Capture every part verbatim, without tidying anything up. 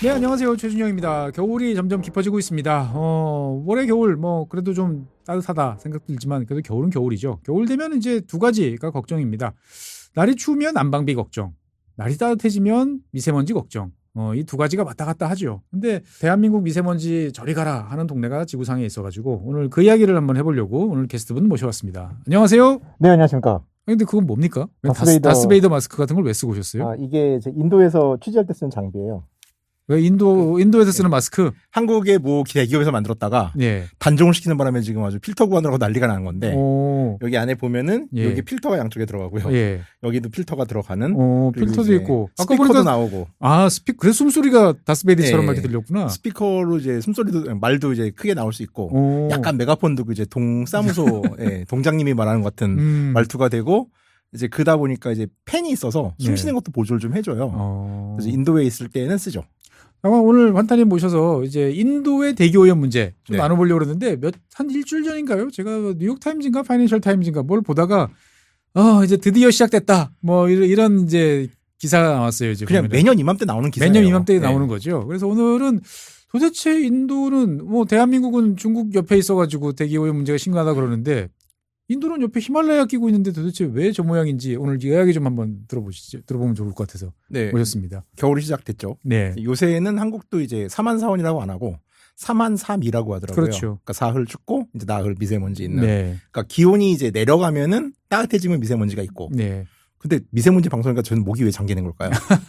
네, 안녕하세요. 최준영입니다. 겨울이 점점 깊어지고 있습니다. 어, 올해 겨울 뭐 그래도 좀 따뜻하다 생각 들지만 그래도 겨울은 겨울이죠. 겨울 되면 이제 두 가지가 걱정입니다. 날이 추우면 난방비 걱정, 날이 따뜻해지면 미세먼지 걱정. 어, 이 두 가지가 왔다 갔다 하죠. 근데 대한민국 미세먼지 저리 가라 하는 동네가 지구상에 있어가지고 오늘 그 이야기를 한번 해보려고 오늘 게스트분 모셔왔습니다. 안녕하세요. 네, 안녕하십니까. 근데 그건 뭡니까? 다스베이더, 다스베이더 마스크 같은 걸 왜 쓰고 오셨어요? 아, 이게 인도에서 취재할 때 쓴 장비예요. 왜 인도 인도에서 쓰는 마스크? 한국의 뭐 대기업에서 만들었다가 예. 단종을 시키는 바람에 지금 아주 필터 구하느라고 난리가 나는 건데 오. 여기 안에 보면은 예. 여기 필터가 양쪽에 들어가고요. 예. 여기도 필터가 들어가는. 오, 필터도 있고. 아까 보니까 나오고. 아, 스피 그래서 숨소리가 다스베이더처럼 예. 이렇게 들렸구나. 스피커로 이제 숨소리도 말도 이제 크게 나올 수 있고. 오. 약간 메가폰 두고 이제 동사무소 예, 동장님이 말하는 것 같은 음. 말투가 되고. 이제 그다 보니까 이제 팬이 있어서 숨 예. 쉬는 것도 보조를 좀 해줘요. 어. 그래서 인도에 있을 때는 쓰죠. 오늘 환타님 모셔서 이제 인도의 대기 오염 문제 좀 네. 나눠보려고 그러는데 몇 한 일주일 전인가요? 제가 뉴욕 타임즈인가 파이낸셜 타임즈인가 뭘 보다가 어 이제 드디어 시작됐다. 뭐 이런, 이런 이제 기사가 나왔어요. 이제 그냥 보면은. 매년 이맘때 나오는 기사예요. 매년 이맘때 네. 나오는 거죠. 그래서 오늘은 도대체 인도는 뭐 대한민국은 중국 옆에 있어가지고 대기 오염 문제가 심각하다 그러는데 인도는 옆에 히말라야 끼고 있는데 도대체 왜 저 모양인지 오늘 이야기 좀 한번 들어보시죠. 들어보면 좋을 것 같아서 네. 모셨습니다. 겨울이 시작됐죠. 네. 요새는 한국도 이제 사만사원이라고 안 하고 사만삼이라고 하더라고요. 그렇죠. 그러니까 사흘 춥고 이제 나흘 미세먼지 있는. 네. 그러니까 기온이 이제 내려가면은 따뜻해지면 미세먼지가 있고. 네. 근데 미세먼지 방송이니까 저는 목이 왜 잠기는 걸까요?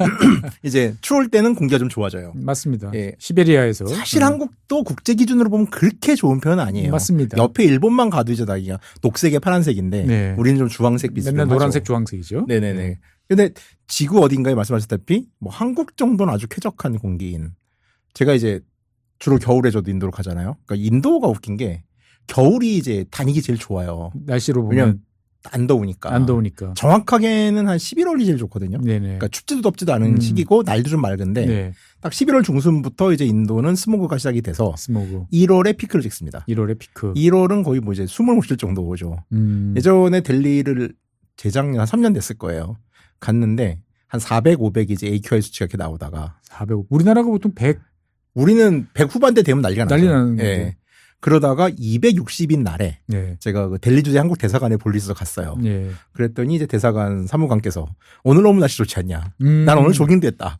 이제 추울 때는 공기가 좀 좋아져요. 맞습니다. 예. 시베리아에서 사실 음. 한국도 국제 기준으로 보면 그렇게 좋은 편은 아니에요. 맞습니다. 옆에 일본만 가도 이제 나기가 녹색에 파란색인데 네. 우리는 좀 주황색 비슷하죠. 맨날 노란색 주황색이죠. 네네네. 근데 지구 어딘가에 말씀하셨다시피 뭐 한국 정도는 아주 쾌적한 공기인. 제가 이제 주로 겨울에 저도 인도로 가잖아요. 그러니까 인도가 웃긴 게 겨울이 이제 다니기 제일 좋아요. 날씨로 보면 왜냐면 안 더우니까. 안 더우니까. 정확하게는 한 십일월이 제일 좋거든요. 네네. 그러니까 춥지도 덥지도 않은 음. 시기고 날도 좀 맑은데 네. 딱 십일월 중순부터 이제 인도는 스모그가 시작이 돼서 스모그. 일월에 피크를 찍습니다. 일월에 피크. 일월은 거의 뭐 이제 숨을 못 쉴 정도 오죠. 음. 예전에 델리를 재작년 한 삼 년 됐을 거예요. 갔는데 한 사백, 오백이 이제 에이큐아이 수치가 이렇게 나오다가 사백. 우리나라가 보통 백. 우리는 백 후반대 되면 난리가 나죠. 난리 나는 예. 거죠. 그러다가 이백육십인 날에 네. 제가 그 델리 주재 한국 대사관에 볼일 있어서 갔어요. 네. 그랬더니 이제 대사관 사무관께서 오늘 너무 날씨 좋지 않냐. 음. 난 오늘 조깅도 했다.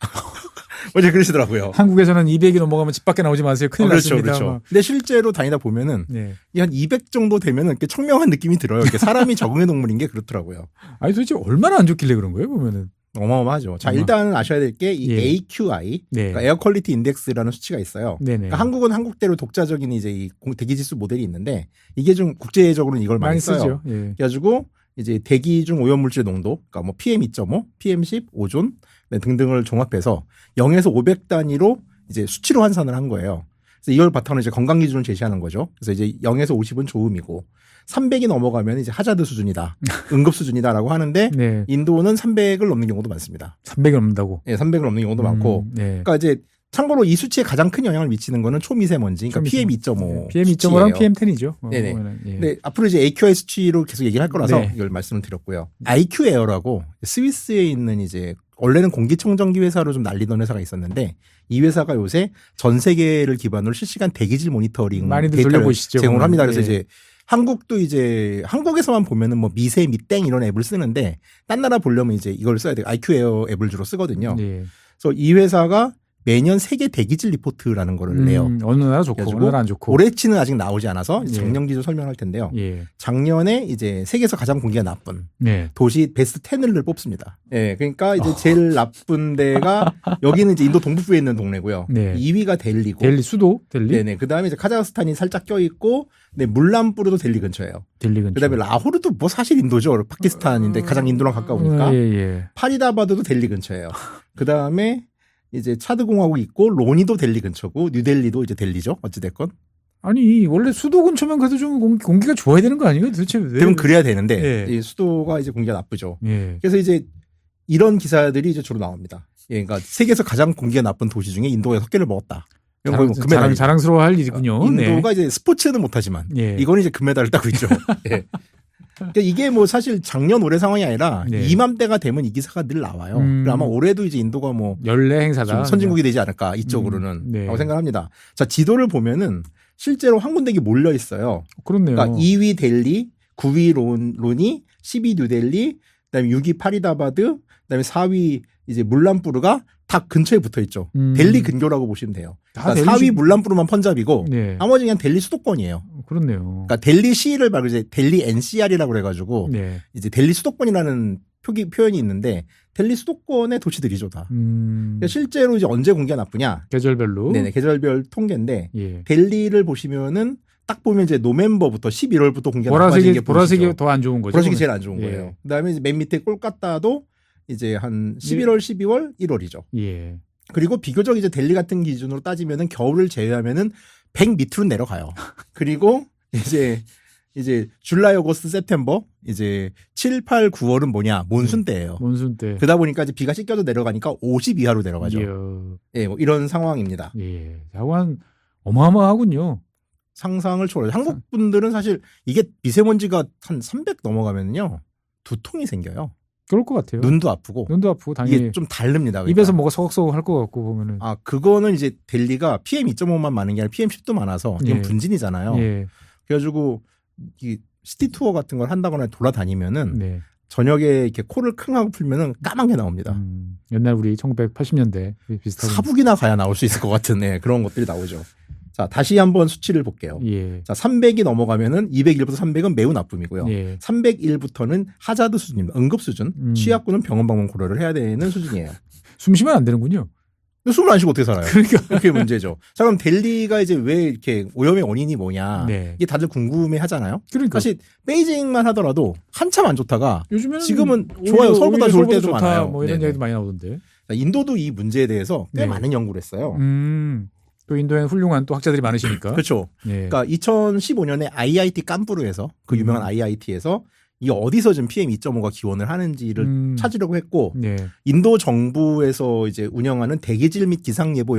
어제 그러시더라고요. 한국에서는 이백이 넘어가면 집 밖에 나오지 마세요. 큰일 어, 그렇죠, 났습니다. 그렇죠. 막. 근데 실제로 다니다 보면은 네. 이 한 이백 정도 되면은 이렇게 청명한 느낌이 들어요. 이렇게 사람이 적응의 동물인 게 그렇더라고요. 아니 도대체 얼마나 안 좋길래 그런 거예요, 보면은. 어마어마하죠. 자, 어마. 일단 아셔야 될 게 이 예. 에이큐아이, 네. 그러니까 에어 퀄리티 인덱스라는 수치가 있어요. 네네. 그러니까 한국은 한국대로 독자적인 이제 이 대기 지수 모델이 있는데 이게 좀 국제적으로는 이걸 많이, 많이 써요. 쓰죠. 예. 그래가지고 이제 대기 중 오염물질 농도, 그러니까 뭐 피엠 이 점 오, 피엠 십, 오존 네, 등등을 종합해서 영에서 오백 단위로 이제 수치로 환산을 한 거예요. 그래서 이걸 바탕으로 이제 건강 기준을 제시하는 거죠. 그래서 이제 영에서 오십은 좋음이고 삼백이 넘어가면 이제 하자드 수준이다, 응급 수준이다라고 하는데 네. 인도는 삼백을 넘는 경우도 많습니다. 삼백이 넘는다고. 예, 삼백을 넘는 경우도 많고. 네. 그러니까 이제 참고로 이 수치에 가장 큰 영향을 미치는 거는 초미세먼지, 그러니까 피엠 이 점 오. 피엠 이 점 오랑 피엠 텐이죠. 어, 네네. 예. 근데 앞으로 이제 에이큐아이 수치로 계속 얘기를 할 거라서 네. 이걸 말씀을 드렸고요. 아이큐에어라고 스위스에 있는 이제 원래는 공기청정기 회사로 좀 날리던 회사가 있었는데 이 회사가 요새 전 세계를 기반으로 실시간 대기질 모니터링 많이들 데이터를 돌려보시죠. 제공을 합니다. 그래서 네. 이제 한국도 이제 한국에서만 보면은 뭐 미세, 미땡 이런 앱을 쓰는데 딴 나라 보려면 이제 이걸 써야 돼요. 아이큐에어 앱을 주로 쓰거든요. 네. 그래서 이 회사가 매년 세계 대기질 리포트라는 거를 음, 내요. 어느 나라 좋고 어느 나라 안 좋고. 올해치는 아직 나오지 않아서 예. 작년 기준 설명할 텐데요. 예. 작년에 이제 세계에서 가장 공기가 나쁜 네. 도시 베스트 텐을 뽑습니다. 예, 그러니까 이제 제일 나쁜 데가 여기는 이제 인도 동북부에 있는 동네고요. 네. 이 위가 델리고. 델리 수도 델리. 네네. 그 다음에 이제 카자흐스탄이 살짝 껴 있고, 네 물란뿌르도 델리 근처예요. 델리 근처. 그 다음에 라호르도 뭐 사실 인도죠. 파키스탄인데 가장 인도랑 가까우니까. 예, 예. 파리다바드도 델리 근처예요. 그 다음에 이제 차드 공화국 있고 로니도 델리 근처고 뉴델리도 이제 델리죠. 어찌 됐건. 아니 원래 수도 근처면 그래도 좀 공기, 공기가 좋아야 되는 거 아니에요? 도대체 왜? 그럼 그래야 되는데 예. 이 수도가 이제 공기가 나쁘죠. 예. 그래서 이제 이런 기사들이 이제 주로 나옵니다. 예, 그러니까 세계에서 가장 공기가 나쁜 도시 중에 인도가 석 개를 먹었다. 이런 자랑, 거 금메달. 자랑, 자랑스러워할 일이군요. 인도가 네. 이제 스포츠는 못하지만 예. 이거는 이제 금메달을 따고 있죠. 예. 그러니까 이게 뭐 사실 작년 올해 상황이 아니라 네. 이맘때가 되면 이 기사가 늘 나와요. 음. 그리고 아마 올해도 이제 인도가 뭐 연례 행사다. 좀 선진국이 되지 않을까 이쪽으로는 음, 네. 라고 생각합니다. 자, 지도를 보면은 실제로 항공대기 몰려 있어요. 그렇네요. 그러니까 이 위 델리, 구 위 론, 로니, 십 위 뉴델리, 그다음에 육 위 파리다바드, 그다음에 사 위 이제 물란푸르가 다 근처에 붙어 있죠. 음. 델리 근교라고 보시면 돼요. 그러니까 델리 사 위 시- 물란푸르만 펀잡이고 네. 나머지 그냥 델리 수도권이에요. 그렇네요. 그러니까 델리 시를 말고 이제 델리 엔씨알이라고 그래가지고 네. 이제 델리 수도권이라는 표기, 표현이 있는데 델리 수도권의 도시들이죠 다. 음. 그러니까 실제로 이제 언제 공개가 나쁘냐? 계절별로. 네네 계절별 통계인데 예. 델리를 보시면은 딱 보면 이제 노벰버부터 십일월부터 공개가 보라색이 나빠진 게 보라색이 보이시죠? 더 안 좋은 거죠. 보라색이 그러면? 제일 안 좋은 예. 거예요. 그다음에 이제 맨 밑에 꼴까따도 이제 한 십일월, 십이월, 일월이죠. 예. 그리고 비교적 이제 델리 같은 기준으로 따지면은 겨울을 제외하면은 백 밑으로 내려가요. 그리고 이제 이제 줄라이, 오거스트, september 이제 칠, 팔, 구월은 뭐냐? 몬순 때예요. 몬순 때. 그러다 보니까 이제 비가 씻겨서 내려가니까 오십 이하로 내려가죠. 이야. 예, 뭐 이런 상황입니다. 예. 자관 어마어마하군요. 상상을 초월해요. 한국 분들은 사실 이게 미세먼지가 한 삼백 넘어가면요 두통이 생겨요. 그럴 것 같아요. 눈도 아프고 눈도 아프고 당연히 이게 좀 다릅니다. 그러니까. 입에서 뭐가 서걱서걱 할 것 같고 보면은. 아 그거는 이제 델리가 피엠 이 점 오만 많은 게 아니라 피엠 십도 많아서 이건 예. 분진이잖아요. 예. 그래가지고 이 시티 투어 같은 걸 한다거나 돌아다니면은 네. 저녁에 이렇게 코를 킁 하고 풀면은 까만 게 나옵니다. 음, 옛날 우리 천구백팔십 년대 비슷한. 사북이나 가야 나올 수 있을 것 같은 네, 그런 것들이 나오죠. 자 다시 한번 수치를 볼게요. 예. 자 삼백이 넘어가면은 이백일부터 삼백은 매우 나쁨이고요. 예. 삼백일부터는 하자드 수준입니다. 응급 수준. 음. 취약군은 병원 방문 고려를 해야 되는 수준이에요. 숨 쉬면 안 되는군요. 근데 숨을 안 쉬고 어떻게 살아요? 그러니까. 그게 문제죠. 자 그럼 델리가 이제 왜 이렇게 오염의 원인이 뭐냐? 네. 이게 다들 궁금해 하잖아요. 그러니까. 사실 베이징만 하더라도 한참 안 좋다가 요즘에는 지금은 오히려- 좋아요. 서울보다 오히려 좋을 때도 좋다. 많아요. 뭐 이런 네네. 얘기도 많이 나오던데. 자, 인도도 이 문제에 대해서 꽤 네. 많은 연구를 했어요. 음. 또 인도에는 훌륭한 또 학자들이 많으시니까. 그렇죠. 예. 그러니까 이천십오 년에 아이아이티 깐푸르에서 그 유명한 음. 아이아이티에서 이 어디서 지금 피엠 이 점 오가 기원을 하는지를 음. 찾으려고 했고 네. 인도 정부에서 이제 운영하는 대기질 및 기상예보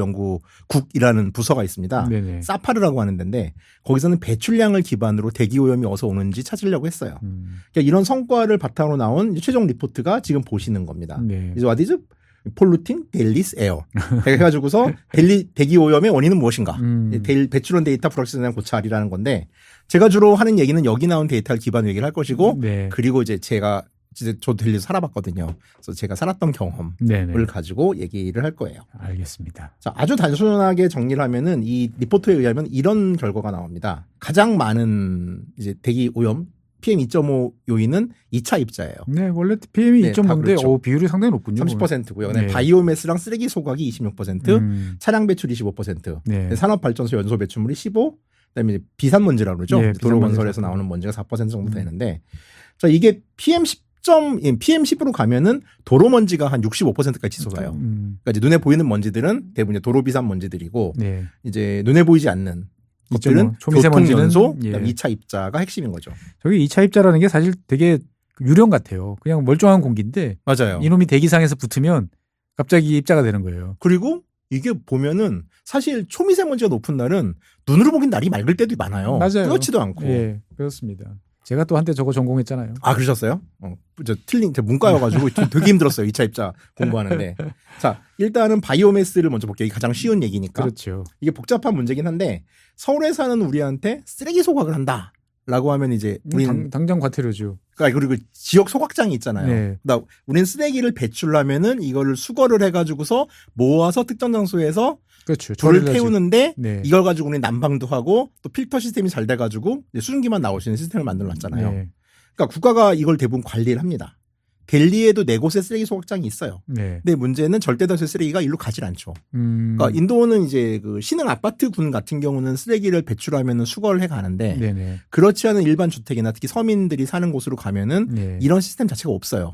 연구국이라는 부서가 있습니다. 네네. 사파르라고 하는 데인데 거기서는 배출량을 기반으로 대기 오염이 어디서 오는지 찾으려고 했어요. 음. 그러니까 이런 성과를 바탕으로 나온 이제 최종 리포트가 지금 보시는 겁니다. 네. 이제 what is polluting Delhi's air? 해가지고서 델리 대기 오염의 원인은 무엇인가? 음. 델- 배출원 데이터 프락시에 대한 고찰이라는 건데 제가 주로 하는 얘기는 여기 나온 데이터를 기반으로 얘기를 할 것이고 네. 그리고 이제 제가 이제 저도 델리에서 살아봤거든요. 그래서 제가 살았던 경험을 네네. 가지고 얘기를 할 거예요. 알겠습니다. 자, 아주 단순하게 정리를 하면은 이 리포트에 의하면 이런 결과가 나옵니다. 가장 많은 이제 대기 오염 피엠 이 점 오 요인은 이 차 입자예요. 네, 원래 피엠이 네, 이 점 오인데 다 그렇죠. 오, 비율이 상당히 높군요. 삼십 퍼센트고요. 그다음에 네. 바이오매스랑 쓰레기 소각이 이십육 퍼센트, 음. 차량 배출 이십오 퍼센트, 네. 산업발전소 연소 배출물이 십오, 그다음에 이제 비산먼지라고 그러죠. 네, 도로 비산먼지 건설에서 사. 나오는 먼지가 사 퍼센트 정도 음. 되는데, 자 이게 피엠 십 점 피엠 십으로 가면은 도로 먼지가 한 육십오 퍼센트까지 치솟아요. 음. 그러니까 이제 눈에 보이는 먼지들은 대부분 이제 도로 비산 먼지들이고 네. 이제 눈에 보이지 않는 이 점 오, 것들은 초미세먼지는, 교통연소, 예. 그다음에 이 차 입자가 핵심인 거죠. 저기 이 차 입자라는 게 사실 되게 유령 같아요. 그냥 멀쩡한 공기인데 맞아요. 이놈이 대기상에서 붙으면 갑자기 입자가 되는 거예요. 그리고 이게 보면은 사실 초미세먼지가 높은 날은 눈으로 보긴 날이 맑을 때도 많아요. 맞아요. 그렇지도 않고. 예, 그렇습니다. 제가 또 한때 저거 전공했잖아요. 아, 그러셨어요? 어, 저 틀린, 저 문과여가지고 되게 힘들었어요. 이 차 입자 공부하는데. 자, 일단은 바이오매스를 먼저 볼게요. 이게 가장 쉬운 얘기니까. 그렇죠. 이게 복잡한 문제긴 한데, 서울에 사는 우리한테 쓰레기 소각을 한다. 라고 하면 이제, 우리는, 당, 당장 과태료죠. 그러니까 그리고 지역 소각장이 있잖아요. 네. 나 우리는 쓰레기를 배출하면은 이거를 수거를 해가지고서 모아서 특정 장소에서 그렇죠. 불을 처리를 하죠. 태우는데 네. 이걸 가지고 우리는 난방도 하고 또 필터 시스템이 잘 돼가지고 이제 수증기만 나올 수 있는 시스템을 만들어 놨잖아요. 네. 그러니까 국가가 이걸 대부분 관리를 합니다. 델리에도 네 곳의 쓰레기 소각장이 있어요. 네. 근데 문제는 절대 다수의 쓰레기가 일로 가질 않죠. 음. 그러니까 인도는 이제 그 신흥 아파트 군 같은 경우는 쓰레기를 배출하면 수거를 해 가는데 네네. 그렇지 않은 일반 주택이나 특히 서민들이 사는 곳으로 가면은 네. 이런 시스템 자체가 없어요.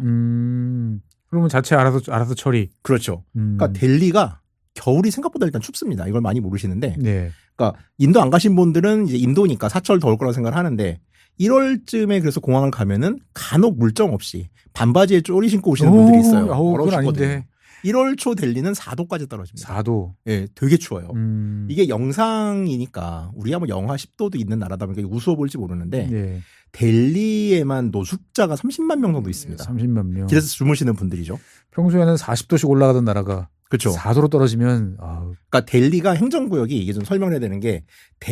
음. 그러면 자체 알아서 알아서 처리. 그렇죠. 음. 그러니까 델리가 겨울이 생각보다 일단 춥습니다. 이걸 많이 모르시는데 네. 그러니까 인도 안 가신 분들은 이제 인도니까 사철 더울 거라고 생각을 하는데 일월쯤에 그래서 공항을 가면은 간혹 물정 없이 반바지에 쪼리 신고 오시는 분들이 있어요. 어우, 얼어 그건 죽거든요. 아닌데. 일월 초 델리는 사 도까지 떨어집니다. 사 도. 예, 되게 추워요. 음. 이게 영상이니까 우리가 뭐 영하 십 도도 있는 나라다 보니까 우스워 보일지 모르는데 네. 델리에만 노숙자가 삼십만 명 정도 있습니다. 삼십만 명. 길에서 주무시는 분들이죠. 평소에는 사십 도씩 올라가던 나라가 그렇죠. 사 도로 떨어지면 아우. 그러니까 델리가 행정구역이 이게 좀 설명해야 되는 게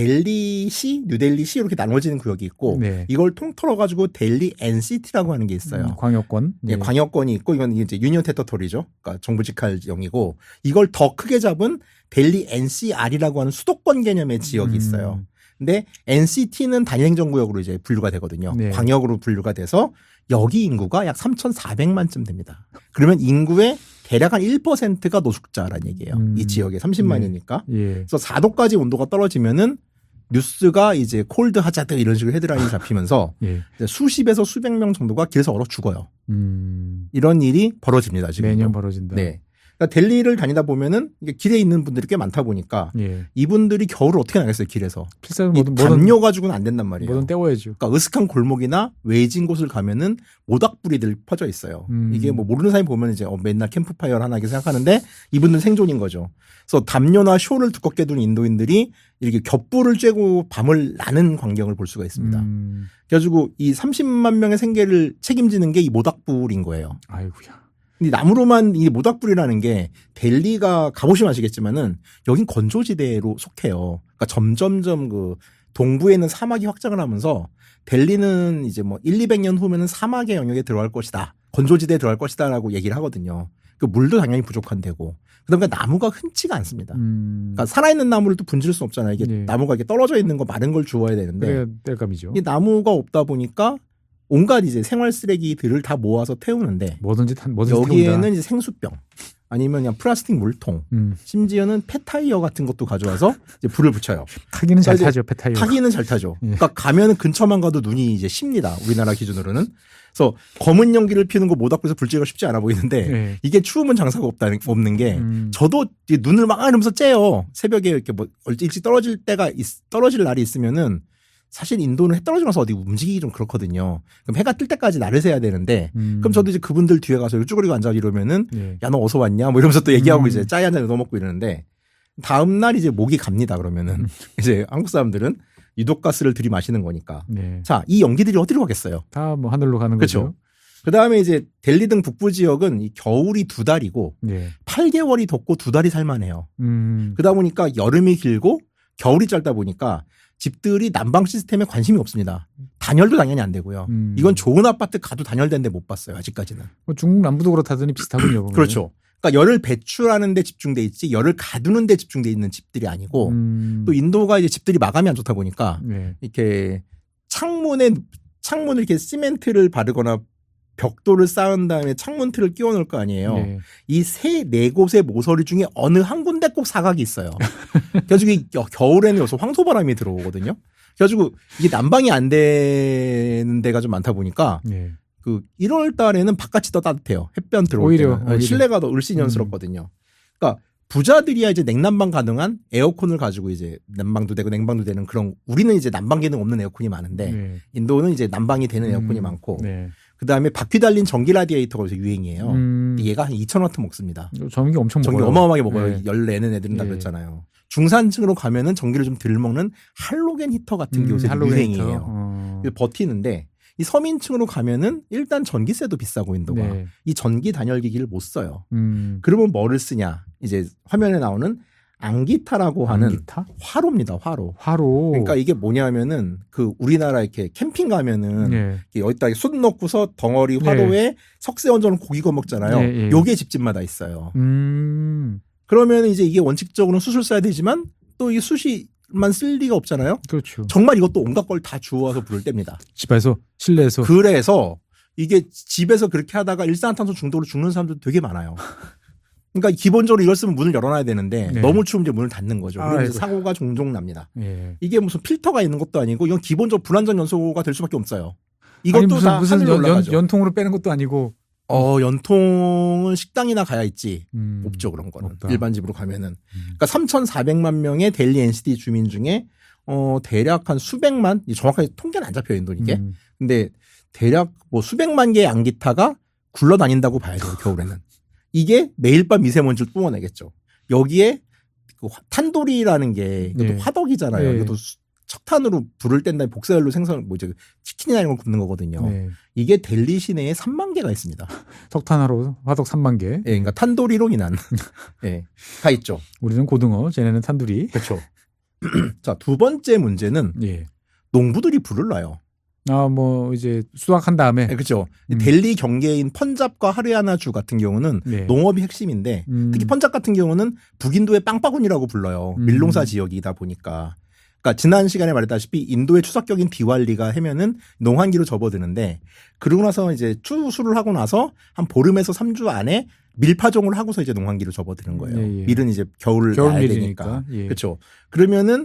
델리시, 뉴델리시 이렇게 나눠지는 구역이 있고 네. 이걸 통틀어 가지고 델리 엔시티라고 하는 게 있어요. 음, 광역권. 예, 네. 광역권이 있고 이건 이제 유니언 테터토리죠. 그러니까 정부 직할령이고 이걸 더 크게 잡은 델리 엔씨알이라고 하는 수도권 개념의 지역이 있어요. 음. 근데 엔시티는 단일 행정구역으로 이제 분류가 되거든요. 네. 광역으로 분류가 돼서 여기 인구가 약 삼천사백만쯤 됩니다. 그러면 인구의 대략 한 일 퍼센트가 노숙자라는 얘기예요. 음. 이 지역에 삼십만이니까. 예. 그래서 사 도까지 온도가 떨어지면은 뉴스가 이제 콜드 하자드 이런 식으로 헤드라인이 잡히면서 예. 이제 수십에서 수백 명 정도가 길에서 얼어 죽어요. 음. 이런 일이 벌어집니다. 지금 매년 벌어진다. 네. 그러니까 델리를 다니다 보면은 이게 길에 있는 분들이 꽤 많다 보니까 예. 이분들이 겨울을 어떻게 나겠어요 길에서. 필사는 이 뭐든 뭐든 담요 가지고는 안 된단 말이에요. 뭐든 때워야죠. 그러니까 으슥한 골목이나 외진 곳을 가면은 모닥불이들 퍼져 있어요. 음. 이게 뭐 모르는 사람이 보면 이제 어, 맨날 캠프파이어를 하나 이렇게 생각하는데 이분들은 생존인 거죠. 그래서 담요나 쇼를 두껍게 둔 인도인들이 이렇게 겹불을 쬐고 밤을 나는 광경을 볼 수가 있습니다. 음. 그래가지고 이 삼십만 명의 생계를 책임지는 게 이 모닥불인 거예요. 아이고야. 이 나무로만 이 모닥불이라는 게 델리가 가보시면 아시겠지만은 여긴 건조지대로 속해요. 그러니까 점점점 그 동부에 있는 사막이 확장을 하면서 델리는 이제 뭐 일, 이백 년 후면은 사막의 영역에 들어갈 것이다. 건조지대에 들어갈 것이다라고 얘기를 하거든요. 그 물도 당연히 부족한 데고. 그다음에 나무가 흔치가 않습니다. 음. 그러니까 살아있는 나무를 또 분질 수 없잖아요. 이게 네. 나무가 이게 떨어져 있는 거 마른 걸 주워야 되는데 그래야 뗄감이죠. 이 나무가 없다 보니까 온갖 이제 생활 쓰레기들을 다 모아서 태우는데 뭐든지 탄 뭐든지 여기에는 태운다. 이제 생수병 아니면 그냥 플라스틱 물통 음. 심지어는 폐타이어 같은 것도 가져와서 이제 불을 붙여요. 타기는 잘 이제 타죠. 폐타이어. 타기는 잘 타죠. 예. 그러니까 가면은 근처만 가도 눈이 이제 쉽니다. 우리나라 기준으로는. 그래서 검은 연기를 피우는 거 모닥불에서 불쬐기가 쉽지 않아 보이는데 예. 이게 추우면 장사가 없다는 없는 게 음. 저도 이제 눈을 막 이러면서 째요. 새벽에 이렇게 뭐 일찍 떨어질 때가 있, 떨어질 날이 있으면은 사실 인도는 해 떨어지고 나서 어디 움직이기 좀 그렇거든요. 그럼 해가 뜰 때까지 날을 새야 되는데 음. 그럼 저도 이제 그분들 뒤에 가서 쭈그리고 앉아 이러면은 예. 야 너 어서 왔냐 뭐 이러면서 또 얘기하고 음. 이제 짜이 한잔 얻어먹고 이러는데 다음 날 이제 목이 갑니다. 그러면은 음. 이제 한국 사람들은 유독가스를 들이마시는 거니까. 네. 자, 이 연기들이 어디로 가겠어요? 다 뭐 하늘로 가는 그렇죠. 거죠. 그 다음에 이제 델리 등 북부 지역은 이 겨울이 두 달이고 네. 팔 개월이 덥고 두 달이 살만해요. 음. 그러다 보니까 여름이 길고 겨울이 짧다 보니까 집들이 난방 시스템에 관심이 없습니다. 단열도 당연히 안 되고요. 음. 이건 좋은 아파트 가도 단열된 데 못 봤어요. 아직까지는. 뭐 중국 남부도 그렇다더니 비슷하군요. 보면. 그렇죠. 그러니까 열을 배출하는 데 집중돼 있지 열을 가두는 데 집중돼 있는 집들이 아니고 음. 또 인도가 이제 집들이 마감이 안 좋다 보니까 네. 이렇게 창문에 창문을 이렇게 시멘트를 바르거나 벽돌을 쌓은 다음에 창문 틀을 끼워 놓을 거 아니에요. 네. 이 세 네 곳의 모서리 중에 어느 한 군데 꼭 사각이 있어요. 그래가지고 이 겨- 겨울에는 여기서 황소바람이 들어오거든요. 그래가지고 이게 난방이 안 되는 데가 좀 많다 보니까 네. 그 일월 달에는 바깥이 더 따뜻해요. 햇볕 들어올 오히려, 때는. 오히려. 실내가 더 을씨년스럽거든요. 그러니까 부자들이야 이제 냉난방 가능한 에어컨을 가지고 이제 난방도 되고 냉방도 되는 그런 우리는 이제 난방 기능 없는 에어컨이 많은데 네. 인도는 이제 난방이 되는 에어컨이 음. 많고 네. 그 다음에 바퀴 달린 전기 라디에이터가 요새 유행이에요. 음. 얘가 한 이천 와트 먹습니다. 전기 엄청 전기 먹어요. 어마어마하게 먹어요. 네. 열 내는 애들은 다 예. 그랬잖아요. 중산층으로 가면은 전기를 좀 덜 먹는 할로겐 히터 같은 게 음, 요새 할로겐 히터. 유행이에요. 어. 그래서 버티는데 이 서민층으로 가면은 일단 전기세도 비싸고 인도가 네. 이 전기 단열기기를 못 써요. 음. 그러면 뭐를 쓰냐? 이제 화면에 나오는 앙기타라고 하는 기타? 화로입니다. 화로. 화로. 그러니까 이게 뭐냐면은 그 우리나라 이렇게 캠핑 가면은 네. 이렇게 여기다 숯 넣고서 덩어리 화로에 석쇠 얹어놓은 고기 구워 먹잖아요. 네, 예. 요게 집집마다 있어요. 음. 그러면 이제 이게 원칙적으로는 숯을 써야 되지만 또 이 숯이만 쓸 리가 없잖아요. 그렇죠. 정말 이것도 온갖 걸 다 주워서 불을 뗍니다. 집에서 실내에서 그래서 이게 집에서 그렇게 하다가 일산화탄소 중독으로 죽는 사람들도 되게 많아요. 그러니까 기본적으로 이걸 쓰면 문을 열어놔야 되는데 네. 너무 추우면 이제 문을 닫는 거죠. 그러면 이제 아이고. 사고가 종종 납니다. 예. 이게 무슨 필터가 있는 것도 아니고 이건 기본적으로 불안전 연소가 될 수밖에 없어요. 이것도 아니, 무슨 다 무슨 하늘로 연, 연, 올라가죠. 연통으로 빼는 것도 아니고 어, 연통은 식당이나 가야 있지. 음. 없죠, 그런 거는. 없다. 일반 집으로 가면은. 음. 그러니까 삼천사백만 명의 델리 엔시티 주민 중에 어, 대략 한 수백만, 정확하게 통계는 안 잡혀요, 인도는 이게. 음. 근데 대략 뭐 수백만 개의 안기타가 굴러다닌다고 봐야 돼요, 겨울에는. 이게 매일 밤 미세먼지를 뿜어내겠죠. 여기에 그 화- 탄도리라는 게 이것도 네. 화덕이잖아요. 네. 이것도 수- 석탄으로 불을 뗀 다음에 복사열로 생성, 뭐 이제 치킨이나 이런 걸 굽는 거거든요. 네. 이게 델리 시내에 삼만 개가 있습니다. 석탄화로 화덕 삼만 개. 예, 그러니까 탄도리로 인한 예, 다 있죠. 우리는 고등어, 쟤네는 탄두리. 그렇죠. 자, 두 번째 문제는 예. 농부들이 불을 놔요. 아, 뭐 이제 수확한 다음에. 네, 그렇죠. 음. 델리 경계인 펀잡과 하리야나주 같은 경우는 네. 농업이 핵심인데 음. 특히 펀잡 같은 경우는 북인도의 빵바군이라고 불러요. 음. 밀농사 지역이다 보니까. 그러니까 지난 시간에 말했다시피 인도의 추석격인 디왈리가 하면은 농한기로 접어드는데 그러고 나서 이제 추수를 하고 나서 한 보름에서 삼 주 안에 밀파종을 하고서 이제 농한기로 접어드는 거예요. 예, 예. 밀은 이제 겨울을 겨울 나야 밀이니까. 되니까. 예. 그렇죠. 그러면은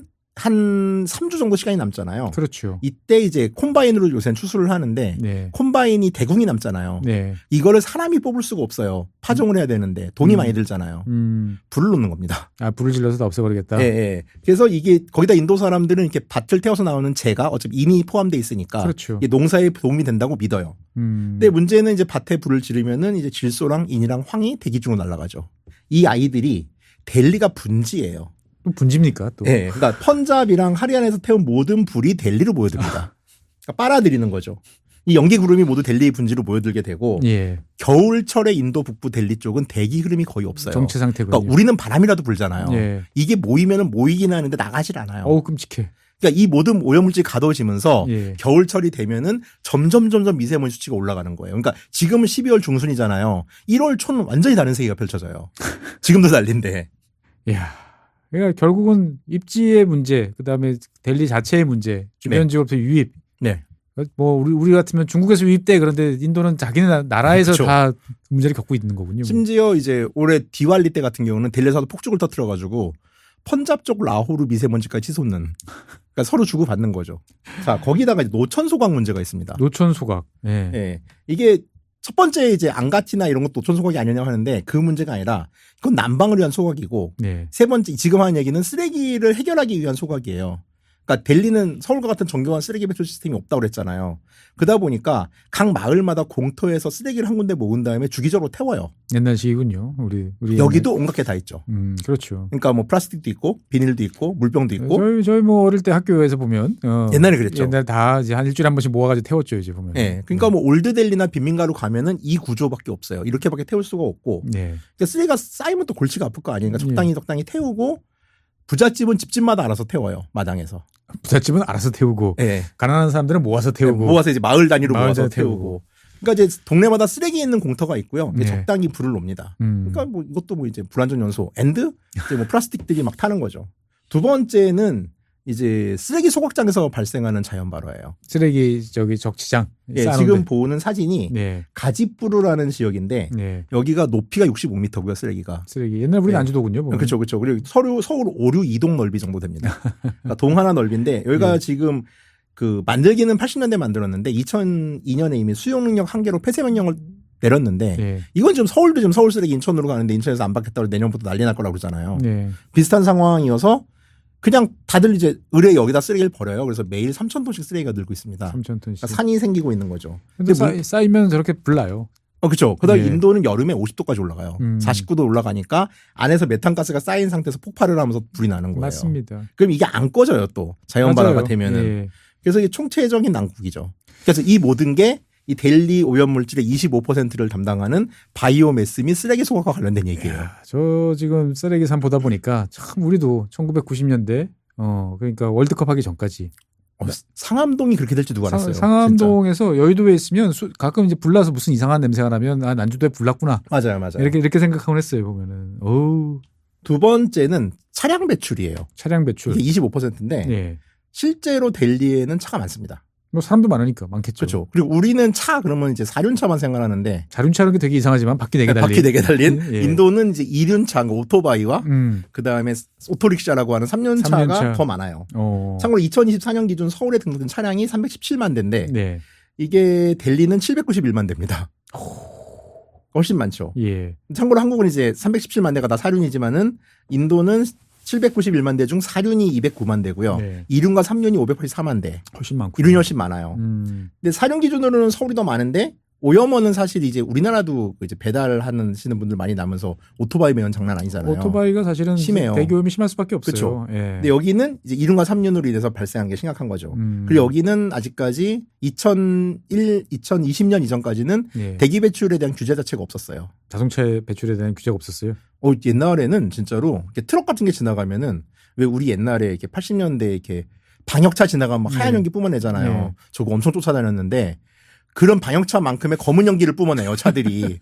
한 삼 주 정도 시간이 남잖아요. 그렇죠. 이때 이제 콤바인으로 요새는 추수를 하는데 네. 콤바인이 대궁이 남잖아요. 네. 이거를 사람이 뽑을 수가 없어요. 파종을 해야 되는데 돈이 음. 많이 들잖아요. 음. 불을 놓는 겁니다. 아, 불을 질러서 다 없애버리겠다. 예, 예. 그래서 이게 거기다 인도 사람들은 이렇게 밭을 태워서 나오는 재가 어차피 인이 포함되어 있으니까 그렇죠. 이게 농사에 도움이 된다고 믿어요. 음. 근데 문제는 이제 밭에 불을 지르면은 이제 질소랑 인이랑 황이 대기 중으로 날아가죠. 이 아이들이 델리가 분지예요. 또 분집니까 또? 예. 그러니까 펀잡이랑 하리안에서 태운 모든 불이 델리로 모여듭니다. 그러니까 빨아들이는 거죠. 이 연기 구름이 모두 델리 분지로 모여들게 되고 예. 겨울철에 인도 북부 델리 쪽은 대기 흐름이 거의 없어요. 정체 상태군요. 그러니까 우리는 바람이라도 불잖아요. 예. 이게 모이면은 모이긴 하는데 나가질 않아요. 어우 끔찍해. 그러니까 이 모든 오염물질이 가둬지면서 예. 겨울철이 되면은 점점 점점 미세먼지 수치가 올라가는 거예요. 그러니까 지금은 십이월 중순이잖아요. 일월 초는 완전히 다른 세계가 펼쳐져요. 지금도 난리인데. 이야. 그러니까 결국은 입지의 문제, 그다음에 델리 자체의 문제, 주변 네. 지역부터 유입. 네. 뭐 우리 우리 같으면 중국에서 유입돼 그런데 인도는 자기네 나- 나라에서 그렇죠. 다 문제를 겪고 있는 거군요. 심지어 이제 올해 디왈리 때 같은 경우는 델리에서도 폭죽을 터뜨려가지고 펀잡 쪽 라호르 미세먼지까지 치솟는. 그러니까 서로 주고받는 거죠. 자, 거기다가 이제 노천 소각 문제가 있습니다. 노천 소각. 예. 예. 이게 첫 번째 이제 안가티나 이런 것도 노천 소각이 아니냐고 하는데 그 문제가 아니라 그건 난방을 위한 소각이고 네. 세 번째 지금 하는 얘기는 쓰레기를 해결하기 위한 소각이에요. 그러니까 델리는 서울과 같은 정교한 쓰레기 배출 시스템이 없다고 그랬잖아요. 그러다 보니까 각 마을마다 공터에서 쓰레기를 한 군데 모은 다음에 주기적으로 태워요. 옛날식이군요. 우리 우리 여기도 온갖 게 다 있죠. 음, 그렇죠. 그러니까 뭐 플라스틱도 있고 비닐도 있고 물병도 있고 저희 저희 뭐 어릴 때 학교에서 보면 어, 옛날에 그랬죠. 옛날 다 이제 한 일주일에 한 번씩 모아가지고 태웠죠 이제 보면. 예. 그러니까 뭐 올드델리나 빈민가로 가면은 이 구조밖에 없어요. 이렇게밖에 태울 수가 없고. 네. 그러니까 쓰레기가 쌓이면 또 골치가 아플 거 아니에요. 그러니까 적당히 예. 적당히 태우고 부잣집은 집집마다 알아서 태워요. 마당에서. 부잣집은 알아서 태우고 예. 가난한 사람들은 모아서 태우고. 모아서 이제 마을 단위로 마을 모아서 단위로 태우고. 태우고. 그러니까 이제 동네마다 쓰레기 있는 공터가 있고요. 이게 네. 적당히 불을 놉니다. 음. 그러니까 뭐 이것도 뭐 이제 불완전 연소 앤드 이제 뭐 플라스틱들이 막 타는 거죠. 두 번째는 이제 쓰레기 소각장에서 발생하는 자연 발화예요. 쓰레기 저기 적치장. 예, 쌓아놓은 지금 데. 보는 사진이 네. 가지뿌르라는 지역인데 네. 여기가 높이가 육십오 미터고요, 쓰레기가. 쓰레기. 옛날 우리 네. 안주도군요. 보면. 그렇죠, 그렇죠. 그리고 서울 서울 오류 이동 넓이 정도 됩니다. 그러니까 동 하나 넓인데 여기가 네. 지금 그 만들기는 팔십 년대 만들었는데 이천이 년에 이미 수용 능력 한계로 폐쇄 명령을 내렸는데 네. 이건 지금 서울도 지금 서울 쓰레기 인천으로 가는데 인천에서 안 받겠다고 내년부터 난리 날 거라고 그러잖아요. 네. 비슷한 상황이어서 그냥 다들 이제 의뢰 여기다 쓰레기를 버려요. 그래서 매일 삼천 톤씩 쓰레기가 늘고 있습니다. 삼천 톤씩. 그러니까 산이 생기고 있는 거죠. 근데 근데 쌓이, 쌓이면 저렇게 불나요. 어, 그렇죠. 그다음 예. 인도는 여름에 오십 도까지 올라가요. 음. 사십구 도 올라가니까 안에서 메탄가스가 쌓인 상태에서 폭발을 하면서 불이 나는 거예요. 맞습니다. 그럼 이게 안 꺼져요 또 자연 발화가 맞아요. 되면은. 예. 그래서 이게 총체적인 난국이죠. 그래서 이 모든 게 이 델리 오염물질의 이십오 퍼센트를 담당하는 바이오매스 및 쓰레기 소각과 관련된 얘기예요. 야, 저 지금 쓰레기 산 보다 보니까 참 우리도 천구백구십 년대 어 그러니까 월드컵 하기 전까지 어, 상암동이 그렇게 될지 누가 알았어요. 상, 상암동에서 여의도에 있으면 수, 가끔 이제 불나서 무슨 이상한 냄새가 나면 아 난주도에 불났구나 진짜. 맞아요, 맞아요. 이렇게 이렇게 생각하곤 했어요 보면은 어우 두 번째는 차량 배출이에요. 차량 배출 이게 이십오 퍼센트인데 예. 실제로 델리에는 차가 많습니다. 뭐 사람도 많으니까 많겠죠. 그렇죠. 그리고 우리는 차 그러면 이제 사륜차만 생각하는데 자륜차는 게 되게 이상하지만 바퀴 네개 달린 바퀴 네 개 달린 예. 인도는 이제 이륜차, 오토바이와 음. 그 다음에 오토릭샤라고 하는 삼 륜차가 삼륜차. 더 많아요. 어. 참고로 이천이십사 년 기준 서울에 등록된 차량이 삼백십칠만 대인데 네. 이게 델리는 칠백구십일만 대입니다. 훨씬 많죠. 예. 참고로 한국은 이제 삼백십칠만 대가 다 사륜이지만은 인도는 칠백구십일만 대 중 사륜이 이백구만 대고요. 네. 이륜과 삼륜이 오백팔십사만 대. 훨씬 많고. 이륜이 훨씬 많아요. 음. 근데 사륜 기준으로는 서울이 더 많은데 오염원은 사실 이제 우리나라도 이제 배달하는 시는 분들 많이 나면서 오토바이 매연 장난 아니잖아요. 오토바이가 사실은 심해요. 대기오염이 심할 수밖에 없어요. 그렇죠. 예. 근데 여기는 이제 이륜과 삼륜으로 인해서 발생한 게 심각한 거죠. 음. 그리고 여기는 아직까지 이천일, 이천이십 년 이전까지는 예. 대기 배출에 대한 규제 자체가 없었어요. 자동차 배출에 대한 규제가 없었어요. 어, 옛날에는 진짜로 이렇게 트럭 같은 게 지나가면은 왜 우리 옛날에 이렇게 팔십 년대 이렇게 방역차 지나가면 막 하얀 네. 연기 뿜어내잖아요. 네. 저거 엄청 쫓아다녔는데 그런 방역차만큼의 검은 연기를 뿜어내요, 차들이.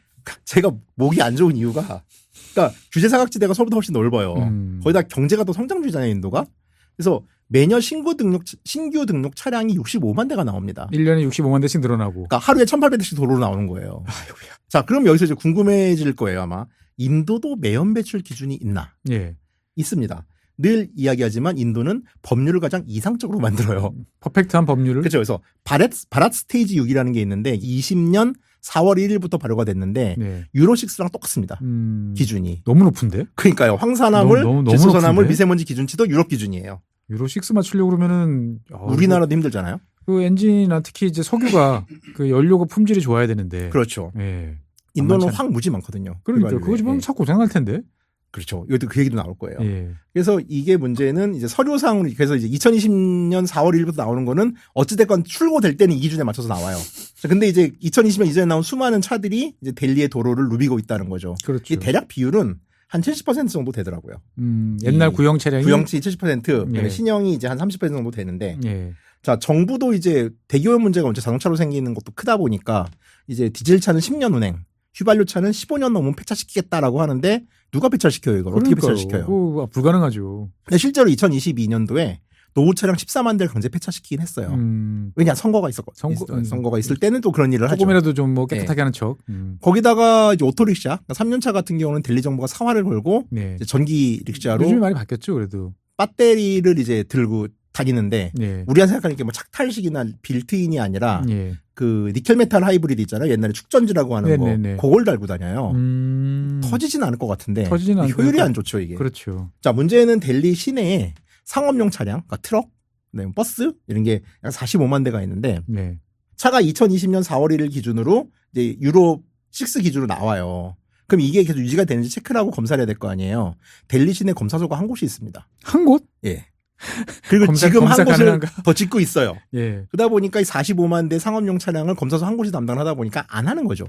제가 목이 안 좋은 이유가 그러니까 규제 사각지대가 서울보다 훨씬 넓어요. 음. 거기다 경제가 더 성장주잖아요, 인도가. 그래서 매년 신고 등록 신규 등록 차량이 육십오만 대가 나옵니다. 일 년에 육십오만 대씩 늘어나고. 그러니까 하루에 천팔백 대씩 도로로 나오는 거예요. 자, 그럼 여기서 이제 궁금해질 거예요, 아마. 인도도 매연 배출 기준이 있나? 예. 있습니다. 늘 이야기하지만 인도는 법률을 가장 이상적으로 만들어요. 퍼펙트한 법률을. 그렇죠. 그래서 바렛, 바랏 스테이지 육이라는 게 있는데 이십 년 사월 일일부터 발효가 됐는데 네. 유로육랑 똑같습니다. 음. 기준이. 너무 높은데? 그러니까요. 황산화물, 너무, 너무, 너무 질소산화물, 높은데? 미세먼지 기준치도 유럽 기준이에요. 유로 육 맞추려고 그러면은 어, 우리나라도 힘들잖아요. 그 엔진이나 특히 이제 석유가 그 연료가 품질이 좋아야 되는데. 그렇죠. 예. 인도는 만만치 않- 황 무지 많거든요. 그러니까 휘발유에. 그거 좀 하면 예. 참 고생할 텐데. 그렇죠. 이것도 그 얘기도 나올 거예요. 예. 그래서 이게 문제는 이제 서류상으로 그래서 이제 이천이십 년 사월 일일부터 나오는 거는 어찌됐건 출고될 때는 이 기준에 맞춰서 나와요. 자, 근데 이제 이천이십 년 이전에 나온 수많은 차들이 이제 델리의 도로를 누비고 있다는 거죠. 그렇죠. 이 대략 비율은 한 칠십 퍼센트 정도 되더라고요. 음, 옛날 이 구형 차량이 구형치 칠십 퍼센트, 예. 신형이 이제 한 삼십 퍼센트 정도 되는데, 예. 자, 정부도 이제 대기오염 문제가 먼저 자동차로 생기는 것도 크다 보니까 이제 디젤 차는 십 년 운행, 휘발유 차는 십오 년 넘으면 폐차시키겠다라고 하는데 누가 폐차시켜요, 이걸? 어떻게 그러니까요. 폐차시켜요? 그거 불가능하죠. 근데 실제로 이천이십이 년도에 노후 차량 십사만 대를 강제 폐차시키긴 했어요. 음, 왜냐 선거가 있었고 선거- 있- 선거가 있을 때는 또 그런 일을 하죠. 조금이라도 좀 뭐 깨끗하게 네. 하는 척. 음. 거기다가 이제 오토릭샤, 그러니까 삼 년 차 같은 경우는 델리 정부가 사활을 걸고 네. 이제 전기 릭샤로 요즘에 많이 바뀌었죠, 그래도. 배터리를 이제 들고 다니는데 예. 우리가 생각하는 게 뭐 착탈식이나 빌트인이 아니라 예. 그 니켈 메탈 하이브리드 있잖아요. 옛날에 축전지라고 하는 네네네. 거 그걸 달고 다녀요. 음. 터지진 않을 것 같은데 터지진 않을 효율이 것 안 좋죠 이게. 그렇죠. 자 문제는 델리 시내에 상업용 차량, 그러니까 트럭, 네, 버스 이런 게 약 사십오만 대가 있는데 네. 차가 이천이십 년 사월 일일 기준으로 이제 유로 육 기준으로 나와요. 그럼 이게 계속 유지가 되는지 체크를 하고 검사를 해야 될 거 아니에요. 델리 시내 검사소가 한 곳이 있습니다. 한 곳? 예. 그리고 검사- 지금 검사 한 곳을 가능한가? 더 짓고 있어요. 예. 그러다 보니까 이 사십오만 대 상업용 차량을 검사소 한 곳이 담당하다 보니까 안 하는 거죠.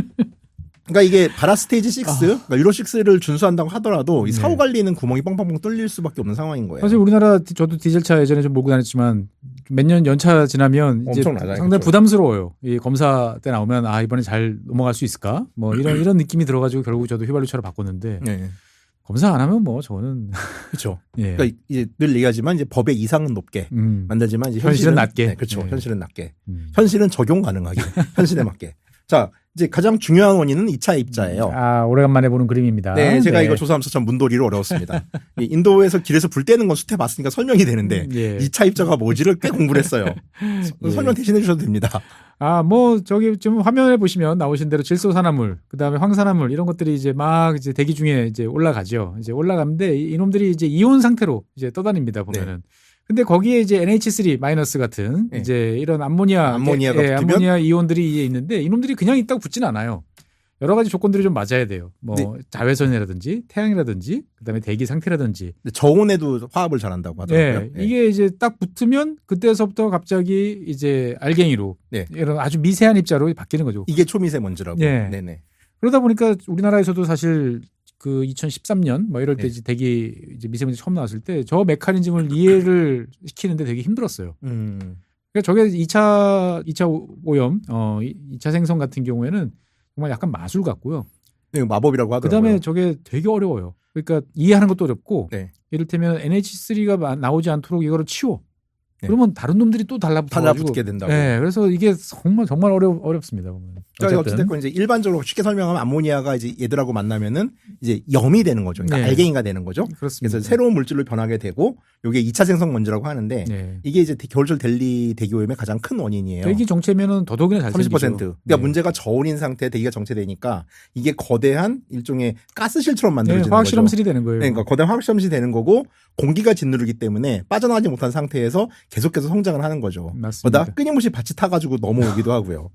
그러니까 이게 바라 스테이지 육, 그러니까 유로 육를 준수한다고 하더라도 이 네. 사후 관리는 구멍이 뻥뻥뻥 뚫릴 수밖에 없는 상황인 거예요. 사실 우리나라 디- 저도 디젤차 예전에 좀 몰고 다녔지만 몇 년 연차 지나면 이제 엄청 낮아요. 상당히 그렇죠. 부담스러워요. 이 검사 때 나오면 아 이번에 잘 넘어갈 수 있을까? 뭐 이런 이런 느낌이 들어가지고 결국 저도 휘발유차로 바꿨는데 네. 검사 안 하면 뭐 저는 그렇죠. 예. 그러니까 이제 늘 얘기하지만 이제 법의 이상은 높게 음. 만들지만 이제 현실은 현실은, 낮게. 네, 그렇죠. 네. 현실은 낮게. 음. 현실은 적용 가능하게. 현실에 맞게. 자, 이제 가장 중요한 원인은 이 차 입자예요. 아 오래간만에 보는 그림입니다. 네, 제가 네. 이거 조사하면서 참 문돌이로 어려웠습니다. 이 인도에서 길에서 불 떼는 건 수태 봤으니까 설명이 되는데 예. 이 차 입자가 뭐지를 꽤 공부를 했어요. 예. 설명 대신해 주셔도 됩니다. 아, 뭐, 저기, 지금 화면에 보시면 나오신 대로 질소산화물, 그 다음에 황산화물, 이런 것들이 이제 막 이제 대기 중에 이제 올라가죠. 이제 올라가는데 이- 이놈들이 이제 이온 상태로 이제 떠다닙니다, 보면은. 근데 거기에 이제 엔에이치 쓰리 마이너스 같은 네. 이제 이런 암모니아, 암모니아가 예, 붙으면? 암모니아 이온들이 이제 있는데 이놈들이 그냥 있다고 붙지는 않아요. 여러 가지 조건들이 좀 맞아야 돼요. 뭐, 네. 자외선이라든지 태양이라든지 그 다음에 대기 상태라든지. 근데 저온에도 화합을 잘한다고 하더라고요. 예, 이게 이제 딱 붙으면 그때서부터 갑자기 이제 알갱이로 네. 이런 아주 미세한 입자로 바뀌는 거죠. 이게 초미세먼지라고. 예. 네네. 그러다 보니까 우리나라에서도 사실 그 이천십삼 년 뭐 이럴 때 네. 이제 대기 이제 미세먼지 처음 나왔을 때 저 메커니즘을 이해를 시키는데 되게 힘들었어요. 음. 그러니까 저게 이 차 이 차 오염, 어 이 차 생성 같은 경우에는 정말 약간 마술 같고요. 네, 마법이라고 하더라고요. 그다음에 저게 되게 어려워요. 그러니까 이해하는 것도 어렵고 네. 이를테면 엔에이치 쓰리가 나오지 않도록 이거를 치워. 네. 그러면 다른 놈들이 또 달라붙어 가지고 달라붙게 된다고. 네, 그래서 이게 정말 정말 어려 어렵습니다. 보면. 그러니까 어쨌든. 어쨌든 이제 일반적으로 쉽게 설명하면 암모니아가 이제 얘들하고 만나면은 이제 염이 되는 거죠. 그러니까 네. 알갱이가 되는 거죠. 그렇습니다. 그래서 새로운 물질로 변하게 되고 이게 이 차 생성 먼지라고 하는데 네. 이게 이제 겨울철 델리 대기오염의 가장 큰 원인이에요. 대기 정체면은 더더욱이나 잘 삼십 퍼센트. 생기죠. 그러니까 네. 문제가 저온인 상태에 대기가 정체되니까 이게 거대한 일종의 가스실처럼 네, 만들어지는 화학 거죠. 실험실이 되는 거예요. 네, 그러니까 거대한 화학 실험실이 되는 거고 공기가 짓누르기 때문에 빠져나가지 못한 상태에서 계속해서 성장을 하는 거죠. 맞습니다. 거기다 끊임없이 밭이 타가지고 넘어오기도 하고요.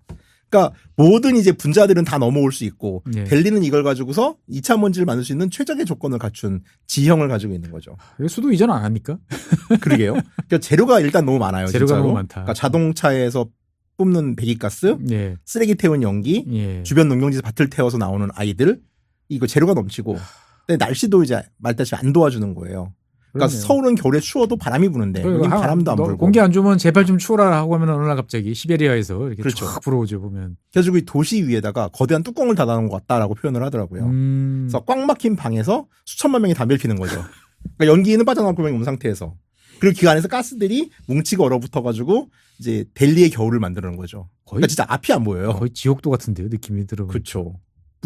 그러니까 모든 이제 분자들은 다 넘어올 수 있고 예. 델리는 이걸 가지고서 이 차 먼지를 만들 수 있는 최적의 조건을 갖춘 지형을 가지고 있는 거죠. 수도 이전 안 합니까? 그러게요. 그러니까 재료가 일단 너무 많아요. 재료가 진짜로. 너무 많다. 그러니까 자동차에서 뿜는 배기가스, 예. 쓰레기 태운 연기, 예. 주변 농경지에서 밭을 태워서 나오는 아이들, 이거 재료가 넘치고, 근데 날씨도 이제 말다시피 안 도와주는 거예요. 그러니까 그러네요. 서울은 겨울에 추워도 바람이 부는데 여기 하- 바람도 안 너 불고. 공기 안 좋으면 제발 좀 추워라 하고 하면 어느 날 갑자기 시베리아에서 이렇게 그렇죠. 쫙 불어오죠 보면. 그래가지고 이 도시 위에다가 거대한 뚜껑을 닫아놓은 것 같다라고 표현을 하더라고요. 음. 그래서 꽉 막힌 방에서 수천만 명이 담배를 피는 거죠. 그러니까 연기는 빠져나올 명이 없는 상태에서. 그리고 그 안에서 가스들이 뭉치고 얼어붙어가지고 이제 델리의 겨울을 만드는 거죠. 거의 그러니까 진짜 앞이 안 보여요. 거의 지옥도 같은데요 느낌이 들어보면. 그렇죠.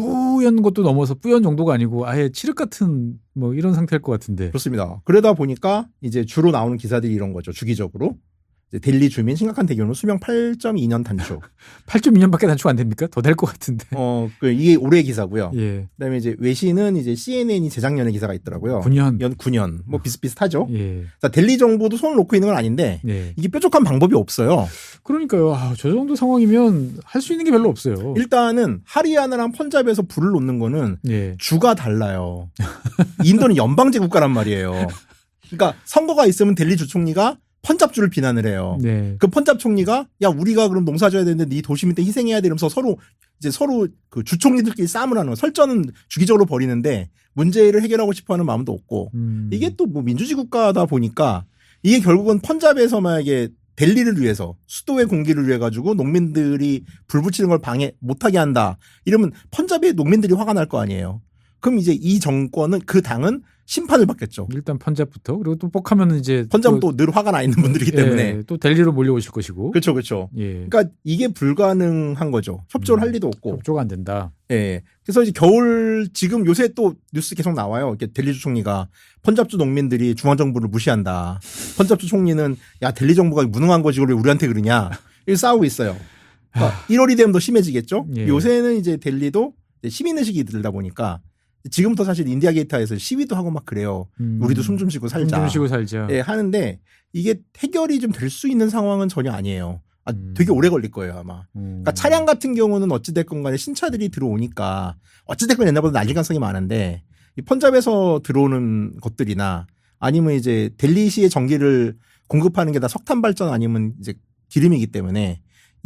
뿌연 것도 넘어서 뿌연 정도가 아니고 아예 칠흑 같은 뭐 이런 상태일 것 같은데. 그렇습니다. 그러다 보니까 이제 주로 나오는 기사들이 이런 거죠. 주기적으로. 이제 델리 주민 심각한 대기오는 수명 팔 점 이 년 단축. 팔 점 이 년밖에 단축 안 됩니까? 더 될 것 같은데. 어, 그 이게 올해 기사고요. 예. 그다음에 이제 외신은 이제 씨엔엔이 재작년에 기사가 있더라고요. 구 년. 연 구 년. 뭐 비슷비슷하죠. 예. 자, 델리 정부도 손을 놓고 있는 건 아닌데 예. 이게 뾰족한 방법이 없어요. 그러니까요. 아, 저 정도 상황이면 할 수 있는 게 별로 없어요. 일단은 하리아나랑 펀잡에서 불을 놓는 거는 예. 주가 달라요. 인도는 연방제 국가란 말이에요. 그러니까 선거가 있으면 델리 주총리가 펀잡주를 비난을 해요. 네. 그 펀잡 총리가 야 우리가 그럼 농사 져야 되는데 네 도시민 때 희생해야 돼 이러면서 서로 이제 서로 그 주총리들끼리 싸움을 하는 거. 설전은 주기적으로 벌이는데 문제를 해결하고 싶어하는 마음도 없고 음. 이게 또 뭐 민주주의 국가다 보니까 이게 결국은 펀잡에서 만약에 델리를 위해서 수도의 공기를 위해 가지고 농민들이 불 붙이는 걸 방해 못하게 한다 이러면 펀잡의 농민들이 화가 날 거 아니에요. 그럼 이제 이 정권은 그 당은 심판을 받겠죠. 일단 펀잡부터 그리고 또 뻑하면 이제 펀잡은 또 늘 화가 나 있는 분들이기 때문에 예, 또 델리로 몰려오실 것이고. 그렇죠, 그렇죠. 예. 그러니까 이게 불가능한 거죠. 협조를 음, 할 리도 없고. 협조가 안 된다. 예. 그래서 이제 겨울 지금 요새 또 뉴스 계속 나와요. 이렇게 델리주 총리가 펀잡주 농민들이 중앙정부를 무시한다. 펀잡주 총리는 야 델리 정부가 무능한 거지 왜 우리한테 그러냐. 이렇게 싸우고 있어요. 그러니까 일월이 되면 더 심해지겠죠. 예. 요새는 이제 델리도 시민의식이 들다 보니까 지금부터 사실 인디아 게이트에서 시위도 하고 막 그래요. 음. 우리도 숨 좀 쉬고 살자. 숨 좀 쉬고 살자. 예, 하는데 이게 해결이 좀 될 수 있는 상황은 전혀 아니에요. 아, 음. 되게 오래 걸릴 거예요, 아마. 음. 그러니까 차량 같은 경우는 어찌됐건 간에 신차들이 들어오니까 어찌됐건 옛날보다 날릴 가능성이 많은데 이 펀잡에서 들어오는 것들이나 아니면 이제 델리시의 전기를 공급하는 게 다 석탄 발전 아니면 이제 기름이기 때문에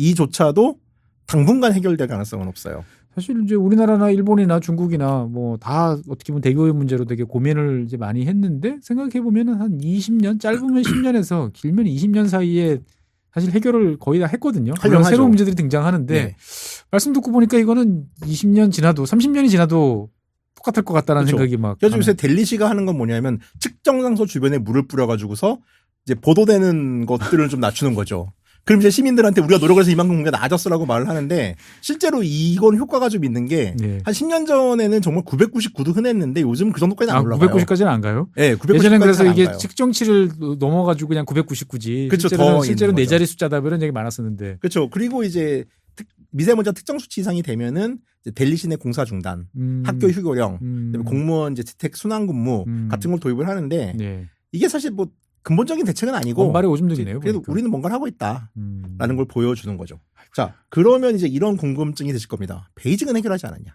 이조차도 당분간 해결될 가능성은 없어요. 사실 이제 우리나라나 일본이나 중국이나 뭐 다 어떻게 보면 대기오염 문제로 되게 고민을 이제 많이 했는데 생각해 보면은 한 이십 년 짧으면 십 년에서 길면 이십 년 사이에 사실 해결을 거의 다 했거든요. 물론 하죠. 새로운 문제들이 등장하는데 네. 말씀 듣고 보니까 이거는 이십 년 지나도 삼십 년이 지나도 똑같을 것 같다는 그렇죠. 생각이 막. 그래서 요새 델리시가 하는 건 뭐냐면 측정 장소 주변에 물을 뿌려가지고서 이제 보도되는 것들을 좀 낮추는 거죠. 그럼 이제 시민들한테 우리가 노력해서 이만큼 공기가 나아졌어라고 말을 하는데 실제로 이건 효과가 좀 있는 게 한 네. 십 년 전에는 정말 구백구십구 도 흔했는데 요즘 그 정도까지는 안 아, 올라가요. 구백구십까지는 안 가요? 네, 예전엔 그래서 이게 가요. 측정치를 넘어가지고 그냥 구백구십구지. 그쵸, 실제로는, 더 실제로 있는 네 거죠. 자리 숫자다 이런 얘기 많았었는데. 그렇죠. 그리고 이제 특, 미세먼지 특정 수치 이상이 되면은 이제 델리 시내 공사 중단, 음. 학교 휴교령, 음. 그다음에 공무원 이제 재택 순환 근무 음. 같은 걸 도입을 하는데 네. 이게 사실 뭐 근본적인 대책은 아니고 원발의 오줌들이네요. 그래도 보니까. 우리는 뭔가를 하고 있다라는 음. 걸 보여주는 거죠. 자, 그러면 이제 이런 궁금증이 드실 겁니다. 베이징은 해결하지 않았냐?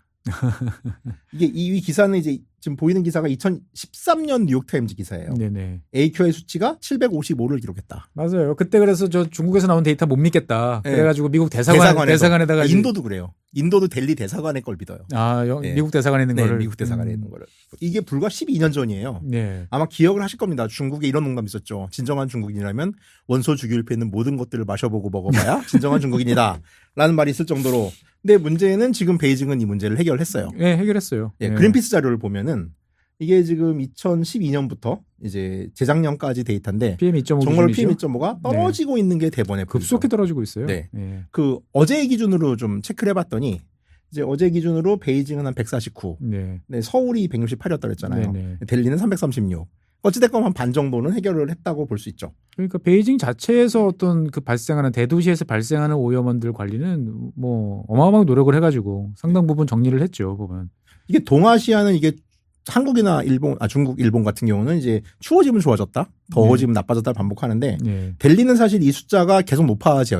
이게 이 기사는 이제 지금 보이는 기사가 이천십삼 년 뉴욕타임즈 기사예요. 네네. 에이큐아이 수치가 칠백오십오를 기록했다. 맞아요. 그때 그래서 저 중국에서 나온 데이터 못 믿겠다. 네. 그래가지고 미국 대사관, 대사관에서. 대사관에다가. 이제- 인도도 그래요. 인도도 델리 대사관의 걸 믿어요. 아, 여- 네. 미국 대사관에 있는 네, 거를. 미국 대사관에 음. 있는 거를. 이게 불과 십이 년 전이에요. 네. 아마 기억을 하실 겁니다. 중국에 이런 농담 있었죠. 진정한 중국인이라면 원소 주기율표에 있는 모든 것들을 마셔보고 먹어봐야 진정한 중국인이다. 라는 말이 있을 정도로. 근데 문제는 지금 베이징은 이 문제를 해결했어요. 네, 해결했어요. 예, 네. 그린피스 자료를 보면은 이게 지금 이천십이 년부터 이제 재작년까지 데이터인데 피엠 이 점 오 정말 기준이죠. 피엠 이 점 오가 떨어지고 있는 게 대번에 보이죠. 급속히 떨어지고 있어요. 네. 예. 그 어제 기준으로 좀 체크를 해봤더니 이제 어제 기준으로 베이징은 한 백사십구, 네. 네, 서울이 백육십팔이었다 그랬잖아요. 네네. 델리는 삼백삼십육. 어찌됐건 한 반 정도는 해결을 했다고 볼 수 있죠. 그러니까 베이징 자체에서 어떤 그 발생하는 대도시에서 발생하는 오염원들 관리는 뭐 어마어마하게 노력을 해가지고 상당 부분 정리를 했죠 보면. 이게 동아시아는 이게 한국이나 일본, 아 중국, 일본 같은 경우는 이제 추워지면 좋아졌다, 더워지면 나빠졌다 반복하는데 네. 델리는 사실 이 숫자가 계속 높아져요.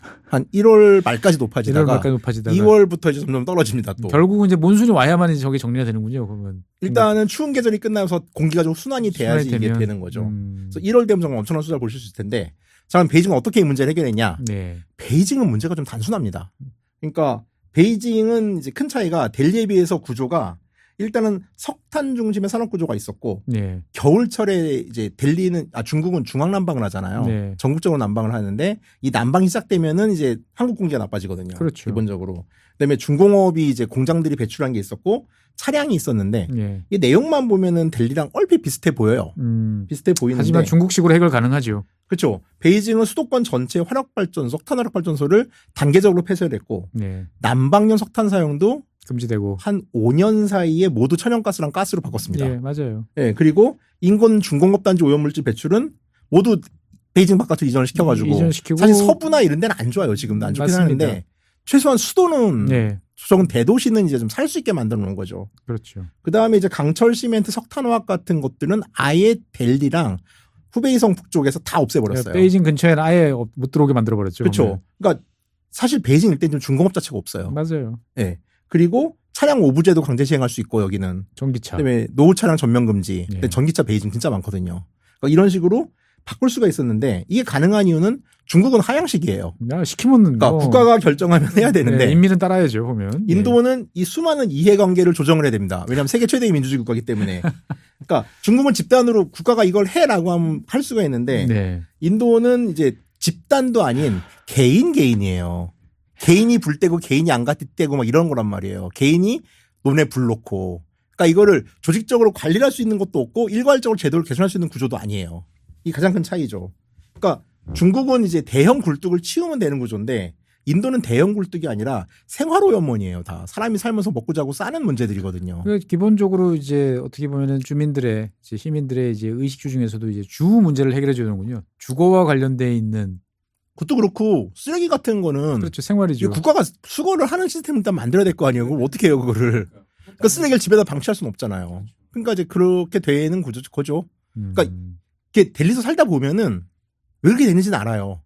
한 일월 말까지 높아지다가 일월 말까지 높아지다가 이월부터 이제 점점 떨어집니다. 또 결국은 이제 몬순이 와야만 이제 저게 정리가 되는군요. 그러면 일단은 추운 계절이 끝나서 공기가 좀 순환이 돼야지 순환이 이게 되면, 되는 거죠. 음. 그래서 일월 되면 정말 엄청난 수자를 보실 수 있을 텐데, 자, 그럼 베이징은 어떻게 이 문제를 해결했냐? 네. 베이징은 문제가 좀 단순합니다. 그러니까 베이징은 이제 큰 차이가 델리에 비해서 구조가 일단은 석탄 중심의 산업 구조가 있었고, 네. 겨울철에 이제 델리는 아 중국은 중앙 난방을 하잖아요. 네. 전국적으로 난방을 하는데 이 난방이 시작되면은 이제 한국 공기가 나빠지거든요. 그렇죠. 기본적으로. 그다음에 중공업이 이제 공장들이 배출한 게 있었고 차량이 있었는데 네. 이 내용만 보면은 델리랑 얼핏 비슷해 보여요. 음. 비슷해 보이는데. 하지만 중국식으로 해결 가능하죠. 그렇죠. 베이징은 수도권 전체 화력발전소, 석탄 화력발전소를 단계적으로 폐쇄를 했고, 네. 난방용 석탄 사용도 금지되고. 한 오 년 사이에 모두 천연가스랑 가스로 바꿨습니다. 예, 맞아요. 예, 그리고 인근 중공업 단지 오염물질 배출은 모두 베이징 바깥으로 이전을 시켜가지고, 이전시키고 사실 서부나 이런 데는 안 좋아요. 지금도 안 좋긴 맞습니다. 하는데 최소한 수도는 네. 조금 대도시는 이제 좀 살 수 있게 만들어 놓은 거죠. 그렇죠. 그 다음에 이제 강철 시멘트 석탄화학 같은 것들은 아예 델리랑 후베이성 북쪽에서 다 없애버렸어요. 베이징 근처에는 아예 못 들어오게 만들어 버렸죠. 그렇죠. 그러니까 사실 베이징 일대는 중공업 자체가 없어요. 맞아요. 예. 그리고 차량 오부제도 강제 시행할 수 있고 여기는. 전기차. 그다음에 노후 차량 전면 금지. 예. 근데 전기차 베이징 진짜 많거든요. 그러니까 이런 식으로 바꿀 수가 있었는데 이게 가능한 이유는 중국은 하향식이에요. 야, 시키면 그러니까 뭐, 국가가 결정하면 해야 되는데 네, 인민은 따라야죠 보면. 인도는 이 수많은 이해관계를 조정을 해야 됩니다. 왜냐하면 세계 최대의 민주주의 국가이기 때문에. 그러니까 중국은 집단으로 국가가 이걸 해라고 하면 할 수가 있는데 네. 인도는 이제 집단도 아닌 개인 개인이에요. 개인이 불 떼고 개인이 안 떼고 막 이런 거란 말이에요. 개인이 논에 불 놓고. 그러니까 이거를 조직적으로 관리할 수 있는 것도 없고 일괄적으로 제도를 개선할 수 있는 구조도 아니에요. 이 가장 큰 차이죠. 그러니까 중국은 이제 대형 굴뚝을 치우면 되는 구조인데 인도는 대형 굴뚝이 아니라 생활오염원이에요. 다 사람이 살면서 먹고 자고 싸는 문제들이거든요. 그러니까 기본적으로 이제 어떻게 보면은 주민들의 이제 시민들의 이제 의식주 중에서도 이제 주 문제를 해결해 주는군요. 주거와 관련돼 있는. 그것도 그렇고 쓰레기 같은 거는 그렇죠. 생활이죠. 국가가 수거를 하는 시스템을 일단 만들어야 될 거 아니에요. 그걸 어떻게 해요 그거를. 그러니까 쓰레기를 집에다 방치할 수는 없잖아요. 그러니까 이제 그렇게 되는 구조, 거죠. 그러니까 음. 이게 델리에서 살다 보면은 왜 그렇게 되는지는 알아요.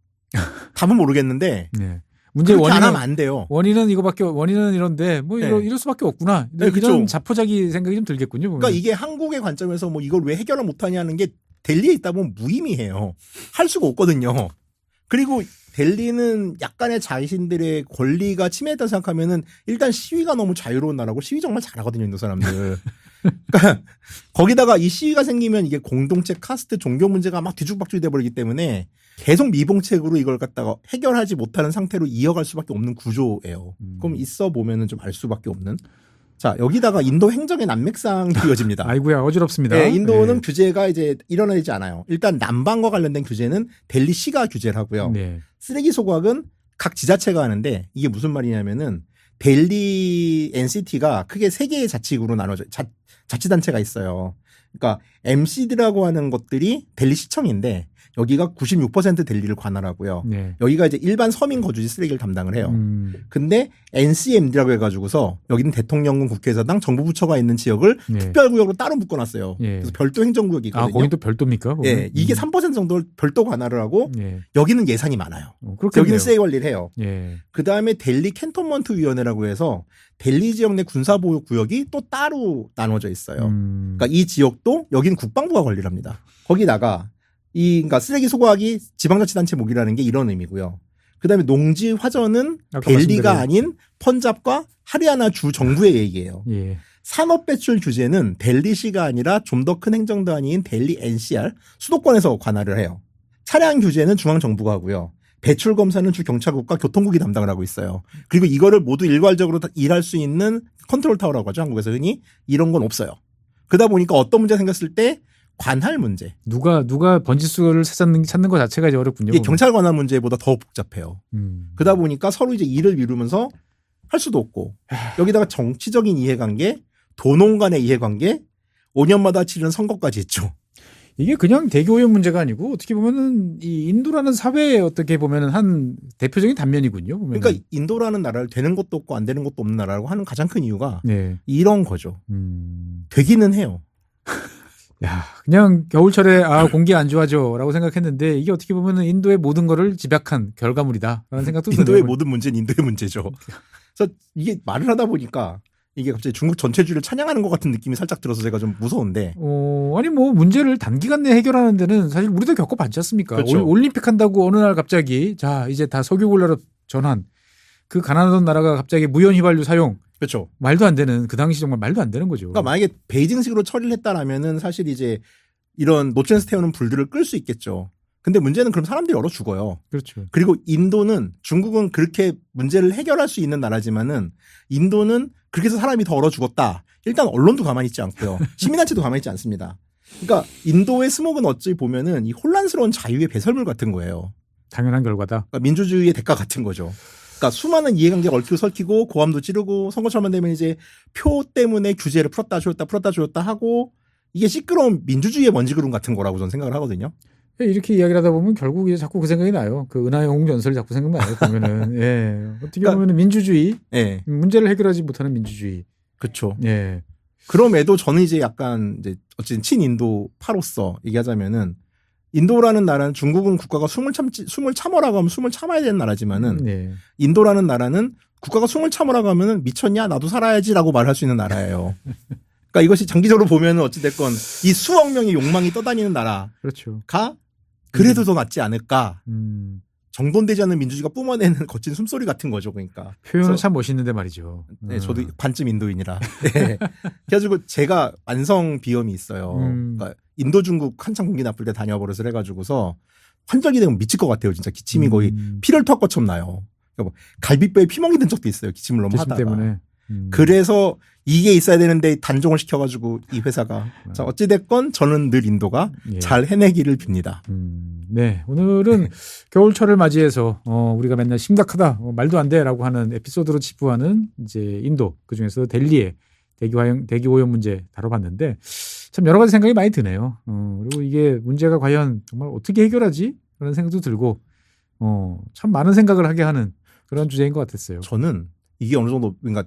답은 모르겠는데 네. 문제 그렇게 안 원인은 하면 안 돼요. 원인은 이거밖에 원인은 이런데 뭐 이러, 네. 이럴 수밖에 없구나. 네, 이런 그쵸. 자포자기 생각이 좀 들겠군요. 보면. 그러니까 이게 한국의 관점에서 뭐 이걸 왜 해결을 못하냐는 게 델리에 있다 보면 무의미해요. 할 수가 없거든요. 그리고 델리는 약간의 자신들의 권리가 침해했다 생각하면은 일단 시위가 너무 자유로운 나라고 시위 정말 잘하거든요, 인도 사람들. 그러니까 거기다가 이 시위가 생기면 이게 공동체, 카스트, 종교 문제가 막 뒤죽박죽이 돼버리기 때문에 계속 미봉책으로 이걸 갖다가 해결하지 못하는 상태로 이어갈 수밖에 없는 구조예요. 음. 그럼 있어 보면은 좀 알 수밖에 없는. 자, 여기다가 인도 행정의 난맥상이 이어집니다. 아이고야 어지럽습니다. 네, 인도는 네. 규제가 이제 일어나지 않아요. 일단 난방과 관련된 규제는 델리시가 규제를 하고요. 네. 쓰레기 소각은 각 지자체가 하는데 이게 무슨 말이냐면은 델리 엔시티가 크게 세 개의 자치구로 나눠져 자, 자치단체가 있어요. 그러니까 엠씨디라고 하는 것들이 델리 시청인데 여기가 구십육 퍼센트 델리를 관할하고요. 네. 여기가 이제 일반 서민 거주지 쓰레기를 담당을 해요. 음. 근데 엔씨엠디라고 해가지고서 여기는 대통령궁 국회의사당 정부 부처가 있는 지역을 네. 특별구역으로 따로 묶어놨어요. 예. 그래서 별도 행정구역이 아 있거든요. 거긴 또 별도입니까? 거긴? 예, 이게 음. 삼 퍼센트 정도 별도 관할을 하고 예. 여기는 예산이 많아요. 어, 그렇겠네요. 여기는 쓰레기 관리를 해요. 예. 그 다음에 델리 캔톤먼트 위원회라고 해서 델리 지역 내 군사보호 구역이 또 따로 나눠져 있어요. 음. 그러니까 이 지역도 여기는 국방부가 관리를 합니다. 거기다가 이 그러니까 쓰레기 소각이 지방자치단체 목이라는 게 이런 의미고요. 그 다음에 농지 화전은 아까 델리가 말씀드린- 아닌 펀잡과 하리아나 주 정부의 얘기예요. 예. 산업 배출 규제는 델리시가 아니라 좀 더 큰 행정단위인 델리 엔씨알 수도권에서 관할을 해요. 차량 규제는 중앙정부가 하고요. 배출 검사는 주 경찰국과 교통국이 담당을 하고 있어요. 그리고 이거를 모두 일괄적으로 다 일할 수 있는 컨트롤 타워라고 하죠. 한국에서 흔히 이런 건 없어요. 그러다 보니까 어떤 문제가 생겼을 때 관할 문제. 누가 누가 번지수를 찾는 찾는 것 자체가 이제 어렵군요. 이게 경찰 관할 문제보다 더 복잡해요. 음. 그러다 보니까 서로 이제 일을 미루면서 할 수도 없고 여기다가 정치적인 이해관계, 도농 간의 이해관계, 오 년마다 치르는 선거까지 있죠. 이게 그냥 대교오염 문제가 아니고 어떻게 보면은 이 인도라는 사회의 어떻게 보면은 한 대표적인 단면이군요. 보면은. 그러니까 인도라는 나라를 되는 것도 없고 안 되는 것도 없는 나라라고 하는 가장 큰 이유가 네. 이런 거죠. 음. 되기는 해요. 야, 그냥 겨울철에 아 공기 안 좋아져라고 생각했는데 이게 어떻게 보면 인도의 모든 거를 집약한 결과물이다라는 생각도 드네요. 인도의 모든 문제는 인도의 문제죠. 그래서 이게 말을 하다 보니까 이게 갑자기 중국 전체주의를 찬양하는 것 같은 느낌이 살짝 들어서 제가 좀 무서운데. 어, 아니 뭐 문제를 단기간 내에 해결하는 데는 사실 우리도 겪어봤지 않습니까? 그렇죠. 올, 올림픽 한다고 어느 날 갑자기 자 이제 다 석유골라로 전환. 그 가난하던 나라가 갑자기 무연 휘발유 사용. 그렇죠. 말도 안 되는 그 당시 정말 말도 안 되는 거죠. 그러니까 만약에 베이징식으로 처리를 했다라면은 사실 이제 이런 노천에서 태우는 불들을 끌 수 있겠죠. 근데 문제는 그럼 사람들이 얼어 죽어요. 그렇죠. 그리고 인도는 중국은 그렇게 문제를 해결할 수 있는 나라지만은 인도는 그렇게 해서 사람이 더 얼어 죽었다. 일단 언론도 가만히 있지 않고요. 시민단체도 가만히 있지 않습니다. 그러니까 인도의 스모그는 어찌 보면은 이 혼란스러운 자유의 배설물 같은 거예요. 당연한 결과다. 그러니까 민주주의의 대가 같은 거죠. 그러니까 수많은 이해관계가 얽히고 설키고 고함도 찌르고 선거철만 되면 이제 표 때문에 규제를 풀었다 줄였다 풀었다 줄였다 하고 이게 시끄러운 민주주의의 먼지구름 같은 거라고 저는 생각을 하거든요. 이렇게 이야기를 하다 보면 결국 이제 자꾸 그 생각이 나요. 그 은하의 홍전설 자꾸 생각나요. 보면은 예. 어떻게 그러니까, 보면 민주주의, 예, 문제를 해결하지 못하는 민주주의. 그렇죠. 예. 그럼에도 저는 이제 약간 이제 어쨌든 친인도파로서 얘기하자면은 인도라는 나라는 중국은 국가가 숨을 참지 숨을 참으라고 하면 숨을 참아야 되는 나라지만은 네. 인도라는 나라는 국가가 숨을 참으라고 하면은 미쳤냐 나도 살아야지라고 말할 수 있는 나라예요. 그러니까 이것이 장기적으로 보면은 어찌 됐건 이 수억 명의 욕망이 떠다니는 나라가 그렇죠. 그래도 음. 더 낫지 않을까. 음. 정돈되지 않는 민주주의가 뿜어내는 거친 숨소리 같은 거죠. 그러니까. 표현은 그래서, 참 멋있는데 말이죠. 네, 음. 저도 반쯤 인도인이라. 네. 그래가지고 제가 완성 비염이 있어요. 음. 그러니까 인도 중국 한창 공기 나쁠 때 다녀버릇을 해가지고서 환절기 되면 미칠 것 같아요. 진짜 기침이 거의 음. 피를 토할 것처럼 나요. 그러니까 뭐 갈비뼈에 피멍이 든 적도 있어요. 기침을 너무 기침 하다가. 때문에. 음. 그래서 이게 있어야 되는데 단종을 시켜가지고 이 회사가. 음. 자, 어찌됐건 저는 늘 인도가 예. 잘 해내기를 빕니다. 음. 네. 오늘은 겨울철을 맞이해서 어, 우리가 맨날 심각하다, 어, 말도 안 돼라고 하는 에피소드로 치부하는 이제 인도, 그 중에서 델리의 대기 화형, 대기 오염 문제 다뤄봤는데 참 여러 가지 생각이 많이 드네요. 어, 그리고 이게 문제가 과연 정말 어떻게 해결하지? 그런 생각도 들고 어, 참 많은 생각을 하게 하는 그런 주제인 것 같았어요. 저는 이게 어느 정도, 그러니까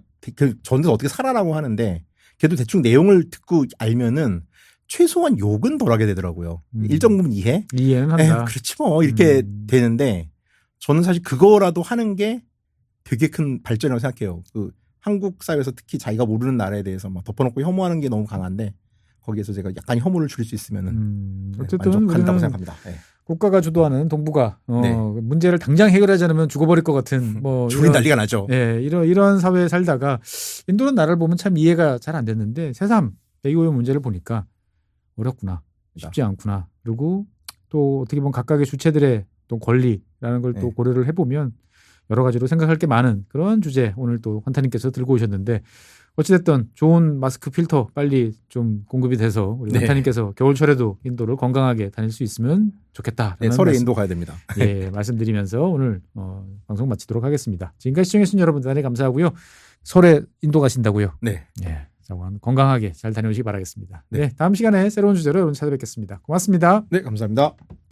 저는 어떻게 살아라고 하는데 걔도 대충 내용을 듣고 알면은 최소한 욕은 덜 하게 되더라고요. 음. 일정 부분 이해? 이해는 한다. 에휴, 그렇지 뭐 이렇게 음. 되는데 저는 사실 그거라도 하는 게 되게 큰 발전이라고 생각해요. 그 한국 사회에서 특히 자기가 모르는 나라에 대해서 막 덮어놓고 혐오하는 게 너무 강한데 거기에서 제가 약간 혐오를 줄일 수 있으면은 음. 네, 어쨌든 만족한다고 우리는 생각합니다. 네. 국가가 주도하는 동북아 어, 네. 문제를 당장 해결하지 않으면 죽어버릴 것 같은 뭐 죽이 난리가 나죠. 예, 이런 이런 사회에 살다가 인도는 나라를 보면 참 이해가 잘 안 됐는데 새삼 대기오염 문제를 보니까 어렵구나, 쉽지 않구나. 그리고 또 어떻게 보면 각각의 주체들의 또 권리라는 걸 또 네. 고려를 해보면 여러 가지로 생각할 게 많은 그런 주제 오늘 또 환타님께서 들고 오셨는데 어찌됐든 좋은 마스크 필터 빨리 좀 공급이 돼서 우리 네. 환타님께서 겨울철에도 인도를 건강하게 다닐 수 있으면 좋겠다. 네, 설에 인도 가야 됩니다. 예, 말씀드리면서 오늘 어, 방송 마치도록 하겠습니다. 지금까지 시청해주신 여러분 대단히 감사하고요. 설에 인도 가신다고요? 네. 예, 자, 건강하게 잘 다녀오시기 바라겠습니다. 네. 네, 다음 시간에 새로운 주제로 여러분 찾아뵙겠습니다. 고맙습니다. 네, 감사합니다.